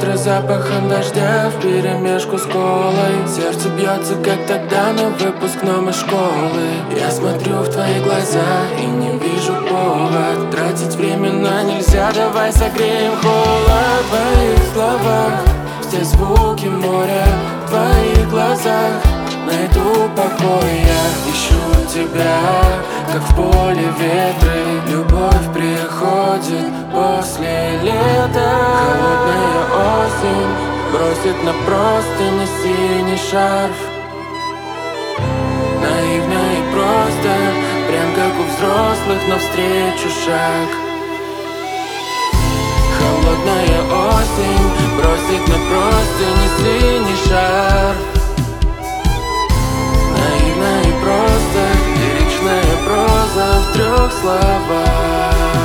утро запахом дождя вперемешку с колой. Сердце бьется, как тогда на выпускном из школы. Я смотрю в твои глаза и не вижу повод тратить временно нельзя, давай согреем холод. В твоих словах все звуки моря, в твоих глазах найду покой. Я ищу тебя, как в поле ветры. Любовь приходит после лета. Холодная осень бросит на простыни синий шарф. Наивно и просто, прям как у взрослых, навстречу шаг. Холодная осень бросит на простыни синий шарф. Наивно и просто, лиричная проза в 3 словах.